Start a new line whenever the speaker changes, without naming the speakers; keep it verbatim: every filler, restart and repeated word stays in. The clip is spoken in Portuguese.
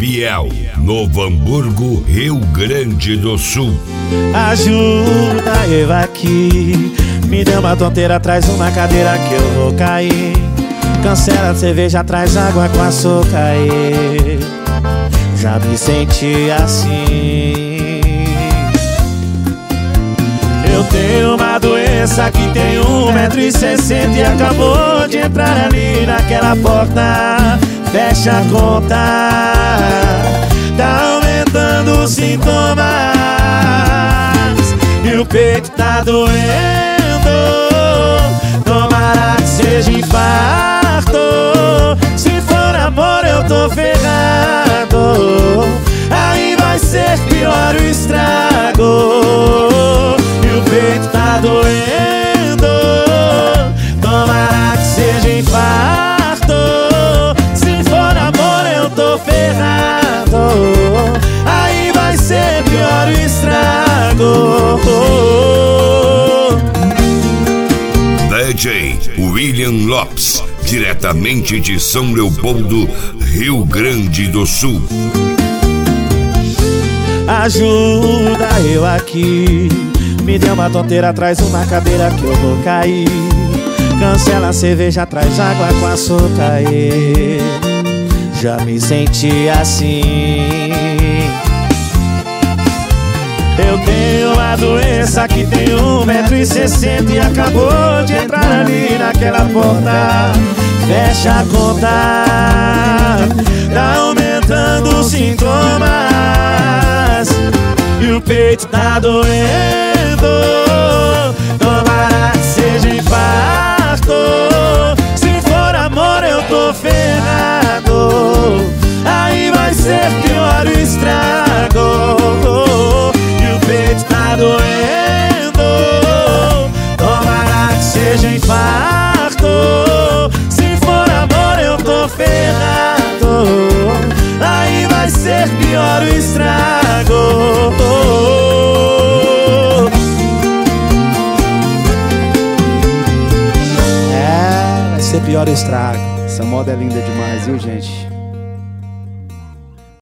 Biel, Novo Hamburgo, Rio Grande do Sul.
Ajuda eu aqui, me dê uma tonteira, traz uma cadeira que eu vou cair. Cancela a cerveja, traz água com açúcar aí. Já me senti assim. Eu tenho uma doença que tem um metro e sessenta e acabou de entrar ali naquela porta. Fecha a conta, tá aumentando os sintomas e o peito tá doendo. Tomara que seja infarto, se for amor eu tô ferrado. Aí vai ser pior o estrago e o peito tá doendo. Tomara que seja infarto, se for amor eu tô ferrado. Aí vai ser pior o estrago.
D J William Lopes, diretamente de São Leopoldo, Rio Grande do Sul.
Ajuda eu aqui, me dê uma tonteira, traz uma cadeira que eu vou cair. Cancela a cerveja, traz água com açúcar aí. Já me senti assim. Eu tenho uma doença que tem um metro e sessenta e acabou de entrar ali naquela porta. Fecha a conta, tá aumentando os sintomas e o peito tá doendo. Tomara que seja infarto, se for amor eu tô ferrado. Aí vai ser pior o estrago e o peito tá doendo. Tomara que seja infarto, se for amor eu tô ferrado. Aí vai ser pior o estrago. É, vai ser pior o estrago. Essa moda é linda demais, viu, gente?